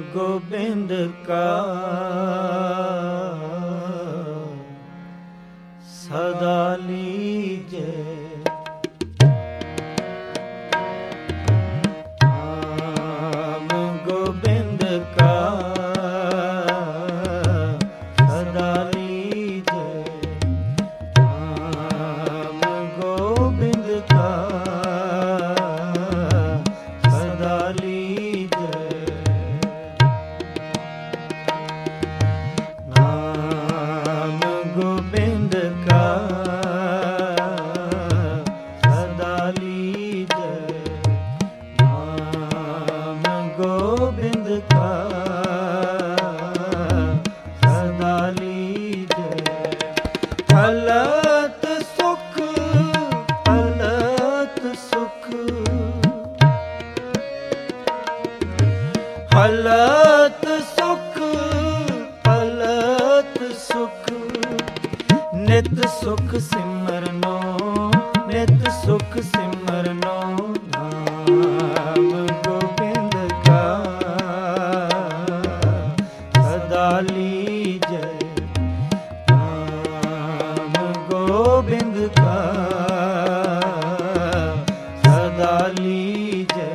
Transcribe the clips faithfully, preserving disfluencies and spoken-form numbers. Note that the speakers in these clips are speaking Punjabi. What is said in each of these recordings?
ਗੋਬਿੰਦ ਕਾ ਸਦਾ ਲੀਜੈ। ਨਾਮ ਗੋਬਿੰਦ ਕਾ ਸਦਾ ਲੀਜੈ। ਨਾਮ ਗੋਬਿੰਦ ਕਾ ਸਦਾ ਲੀਜੈ। ਨਾਮ ਗੋਬਿੰਦ ਕਾ ਸਦਾ ਲੀਜੈ। ਨਾਮ ਗੋਬਿੰਦ ਕਾ ਸਦਾ ਲੀਜੈ। ਹਲਤ ਸੁਖ ਹਲਤ ਸੁਖ ਹਲਤ ਸੁਖ ਹਲਤ ਸੁਖ ਨਿਤ ਸੁਖ ਸਿਮਰਨੋ ਨਿਤ ਸੁਖ ਸਿਮਰਨੋ। ਨਾਮ ਗੋਬਿੰਦ ਕਾ ਸਦਾ ਲੀਜੈ। ਨਾਮ ਗੋਬਿੰਦ ਕਾ ਸਦਾ ਲੀਜੈ।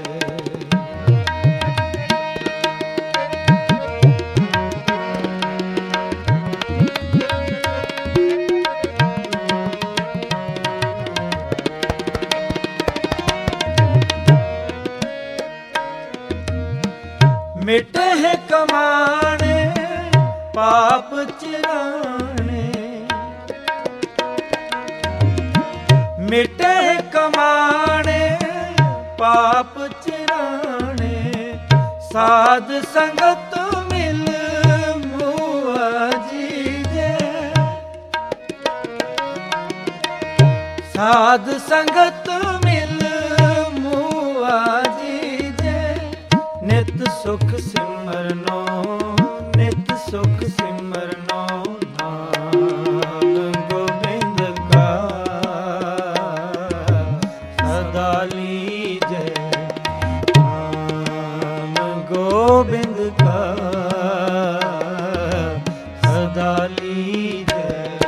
ਮਿਟੇ ਕਮਾਣੇ ਪਾਪ ਚਿਰਾਣੇ। ਮਿਟੇ ਕਮਾਣੇ ਪਾਪ ਚਿਰਾਣੇ। ਸਾਧ ਸੰਗਤ ਮਿਲ ਮੂਆ ਜੀਜੈ। ਸਾਧ ਸੰਗਤ ਮਿਲ ਮੂਆ ਜੀਜੈ। ਨਿਤ ਸੁਖ ਸਿਮਰਨੋ ਨਿਤ ਸੁਖ ਸਿਮਰਨੋ। ਨਾਮ ਗੋਬਿੰਦ ਕਾ ਸਦਾ ਲੀਜੈ। ਨਾਮ ਗੋਬਿੰਦ ਕਾ ਸਦਾ ਲੀਜੈ।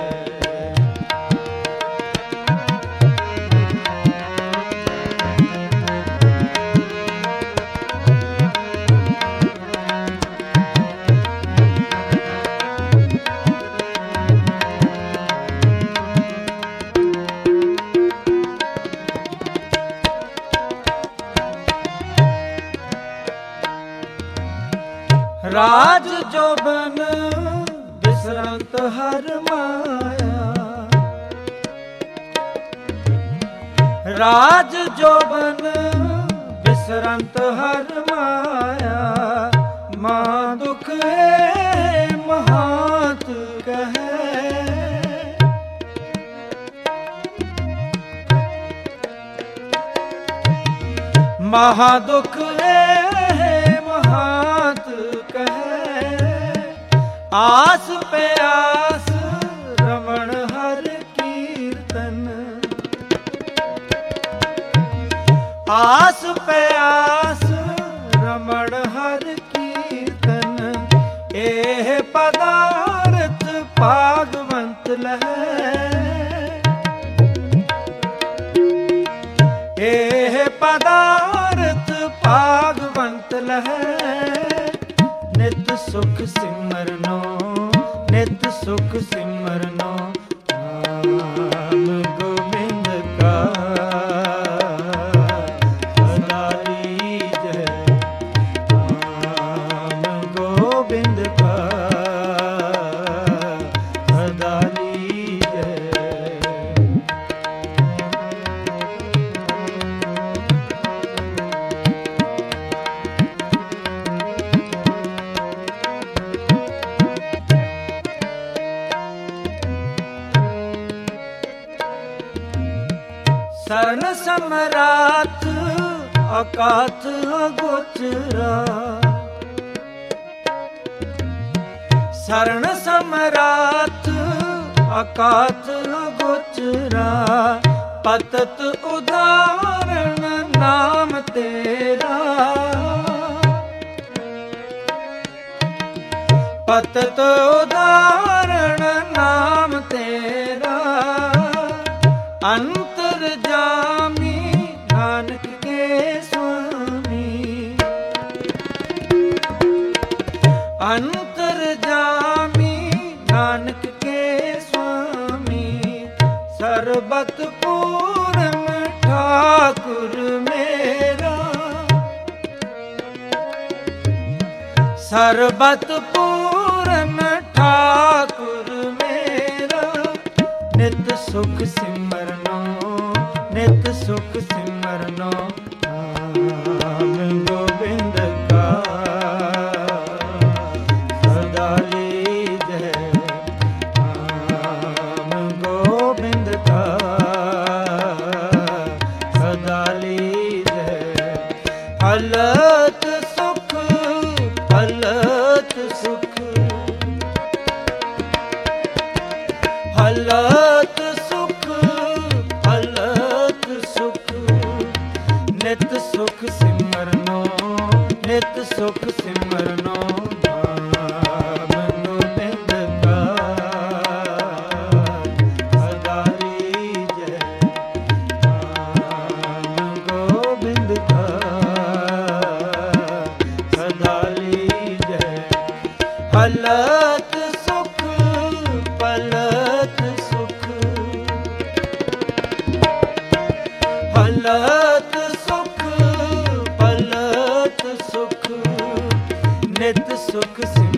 ਰਾਜ ਜੋਬਨ ਬਿਸਰੰਤ ਹਰ ਮਾਇਆ। ਰਾਜ ਜੋਬਨ ਬਿਸਰੰਤ ਹਰ ਮਾਇਆ। ਮਾਂ ਦੁਖ ਹੈ ਮਹਾਤ ਕਹੈ। ਮਹਾ ਦੁਖ ਹੈ ਮਹਾਤ ਕਹੈ। ਆਸ ਪਿਆਸ ਰਮਣ ਹਰ ਕੀਰਤਨ। ਆਸ ਪਿਆਸ ਰਮਣ ਹਰ ਕੀਰਤਨ। ਇਹ ਪਦਾਰਥ ਭਾਗਵੰਤ ਲਹੈ। ਇਹ ਪਦਾਰਥ ਭਾਗਵੰਤ ਲਹੈ। ਨਿਤ ਸੁਖ ਸਿਮਰਨੋ ਨਿਤ ਸੁਖ ਸਿਮਰਨੋ। ਨਾਮ ਗੋਬਿੰਦ ਕਾ ਸਦਾ ਲੀਜੈ। ਨਾਮ ਗੋਬਿੰਦ ਕਾ ਸਦਾ ਲੀਜੈ। ਸਰਨ ਸਮਰਾਤ ਅਕਾਥ ਅਗੋਚਰਾ। ਸਰਨ ਸਮਰਾਤ ਅਕਾਥ ਅਗੋਚਰਾ। ਪਤਤ ਉਦਾਹਰਣ ਨਾਮ ਤੇਰਾ। अंतत उदाहरण नाम तेरा, अंतर्जामी नानक के स्वामी। अंतर्जामी नानक के स्वामी, सर्बत पूर्ण ठाकुर मेरा, सर्बत पूर्ण ठाकुर मेरा। नित सुख सिमरनो, नित सुख सिमरनो, नाम गोविंद का सदा लीजै। नाम गोविंद का सदा लीजै। हलत सुख, हलत सुख, हलत सुख, हलत सुख। नित सुख सिमरनो, नित सुख सिमरनो, नाम गोविंद का सदा लीजै। नाम गोविंद का सदा लीजै। हलत सुख, पलत सुख, हलत सुख, पलत सुख। नित सुख सिमरनो,